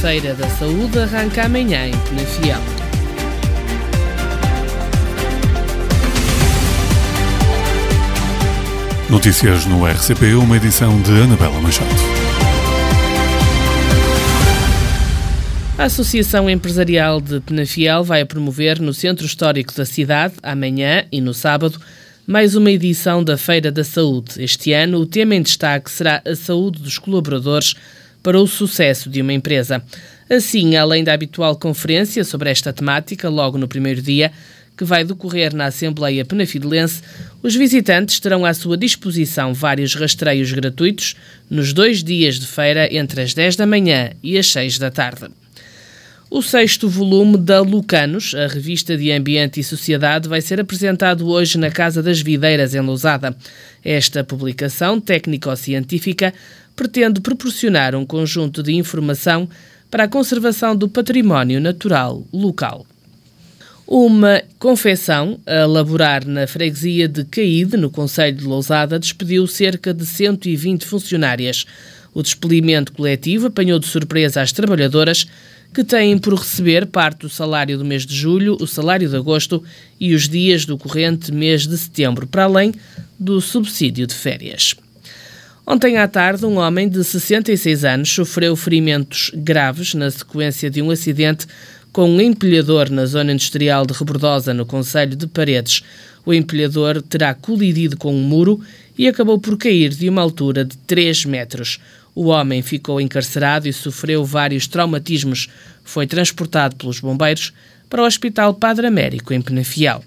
Feira da Saúde arranca amanhã em Penafiel. Notícias no RCP, uma edição de Anabela Machado. A Associação Empresarial de Penafiel vai promover no Centro Histórico da cidade, amanhã e no sábado, mais uma edição da Feira da Saúde. Este ano, o tema em destaque será a saúde dos colaboradores para o sucesso de uma empresa. Assim, além da habitual conferência sobre esta temática, logo no primeiro dia, que vai decorrer na Assembleia Penafidelense, os visitantes terão à sua disposição vários rastreios gratuitos nos 2 dias de feira entre as 10 da manhã e as 6 da tarde. O 6º volume da Lucanos, a revista de Ambiente e Sociedade, vai ser apresentado hoje na Casa das Videiras, em Lousada. Esta publicação técnico-científica pretende proporcionar um conjunto de informação para a conservação do património natural local. Uma confecção a elaborar na freguesia de Caíde, no concelho de Lousada, despediu cerca de 120 funcionárias. O despedimento coletivo apanhou de surpresa as trabalhadoras, que têm por receber parte do salário do mês de julho, o salário de agosto e os dias do corrente mês de setembro, para além do subsídio de férias. Ontem à tarde, um homem de 66 anos sofreu ferimentos graves na sequência de um acidente com um empilhador na zona industrial de Rebordosa, no concelho de Paredes. O empilhador terá colidido com um muro e acabou por cair de uma altura de 3 metros. O homem ficou encarcerado e sofreu vários traumatismos. Foi transportado pelos bombeiros para o Hospital Padre Américo, em Penafiel.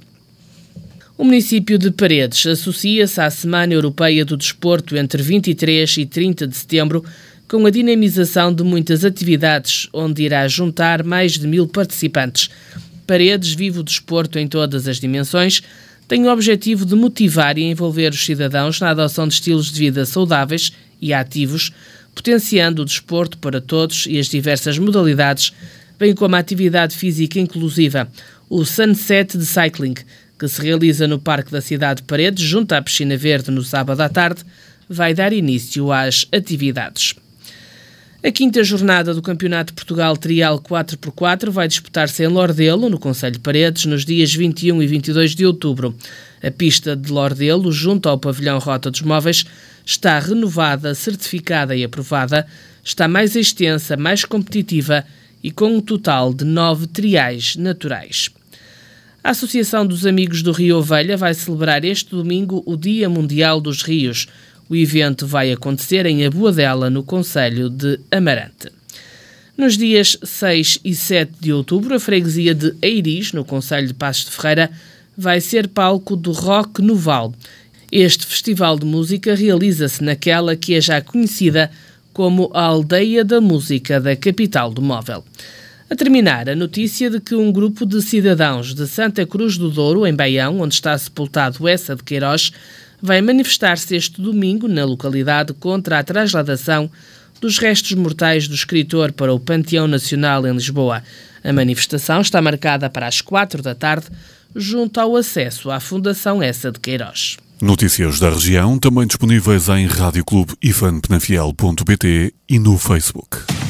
O município de Paredes associa-se à Semana Europeia do Desporto entre 23 e 30 de setembro, com a dinamização de muitas atividades, onde irá juntar mais de 1000 participantes. Paredes vive o desporto em todas as dimensões, tem o objetivo de motivar e envolver os cidadãos na adoção de estilos de vida saudáveis e ativos, potenciando o desporto para todos e as diversas modalidades, bem como a atividade física inclusiva. O Sunset de Cycling, que se realiza no Parque da Cidade de Paredes, junto à Piscina Verde, no sábado à tarde, vai dar início às atividades. A 5ª jornada do Campeonato de Portugal Trial 4x4 vai disputar-se em Lordelo, no concelho de Paredes, nos dias 21 e 22 de outubro. A pista de Lordelo, junto ao pavilhão Rota dos Móveis, está renovada, certificada e aprovada, está mais extensa, mais competitiva e com um total de 9 triais naturais. A Associação dos Amigos do Rio Ovelha vai celebrar este domingo o Dia Mundial dos Rios. O evento vai acontecer em Aboadela, no concelho de Amarante. Nos dias 6 e 7 de outubro, a freguesia de Eiris, no concelho de Passos de Ferreira, vai ser palco do Rock no Val. Este festival de música realiza-se naquela que é já conhecida como a Aldeia da Música da capital do Móvel. A terminar, a notícia de que um grupo de cidadãos de Santa Cruz do Douro, em Baião, onde está sepultado Essa de Queiroz, vai manifestar-se este domingo na localidade contra a trasladação dos restos mortais do escritor para o Panteão Nacional em Lisboa. A manifestação está marcada para as 4 da tarde, junto ao acesso à Fundação Essa de Queiroz. Notícias da região, também disponíveis em radioclube-ifan-penafiel.pt e no Facebook.